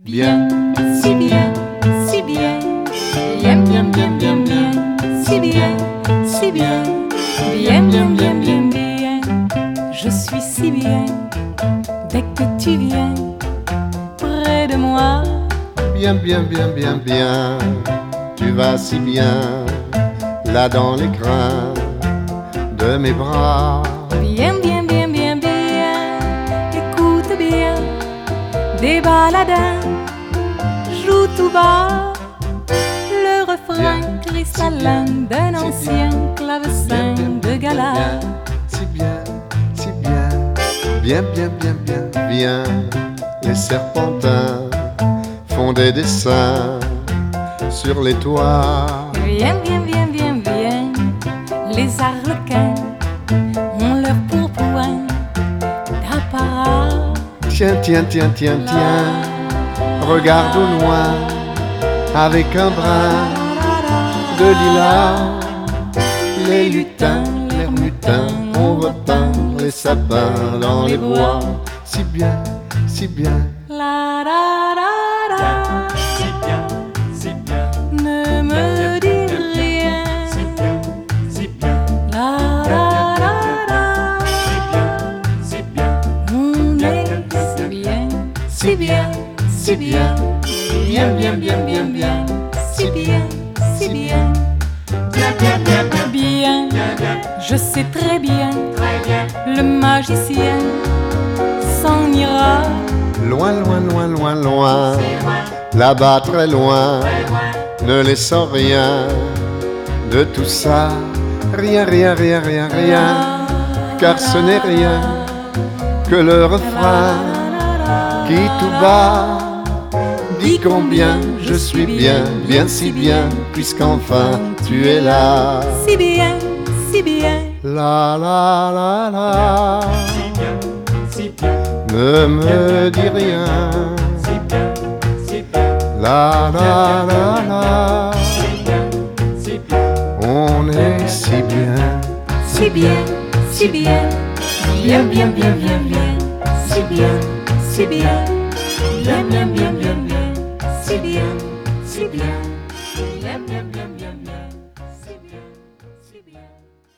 bien, si bien, si bien, bien, bien, bien, bien, bien, si bien, si bien, bien, bien, bien, bien, bien, je suis si bien dès que tu viens près de moi. Bien, bien, bien, bien, bien, tu vas si bien, là dans les crins de mes bras. Bien, bien, bien, bien, bien, écoute bien, des baladins jouent tout bas le refrain cristallin d'un ancien clavecin de gala. Si bien, si bien, bien, bien, bien, bien, bien, les serpentins font des dessins sur les toits. Bien, bien, bien, bien, bien, les arlequins ont leur pourpoint d'apparat. Tiens, tiens, tiens, tiens, tiens, regarde au loin avec un brin de lilas. Les lutins, les mutins ont repeint les sapins dans les bois. Si bien, si bien, La la la la, Si bien, si bien, ne me dis rien. si bien, si bien, La la la la, si bien, on est si bien, si bien, si bien, bien, bien, bien, bien, bien, si bien, si bien, bien, bien, bien, bien, bien. Je sais très bien, très bien, le magicien s'en ira. loin, loin, loin, loin, loin, là-bas très loin, ne laissant rien de tout ça. Rien, rien, rien, rien, rien, car ce n'est rien que le refrain qui tout bas dit combien je suis bien, bien si bien, puisqu'enfin tu es là. Si bien, si bien, La la la la, si bien, si bien, ne me dis rien. si bien, si bien, La la la la, si bien, si bien, on est si bien. si bien, si bien, bien, bien, bien, bien, bien, si bien, si bien, bien, bien, bien, bien, bien, si bien, si bien, bien, bien, bien, bien, bien.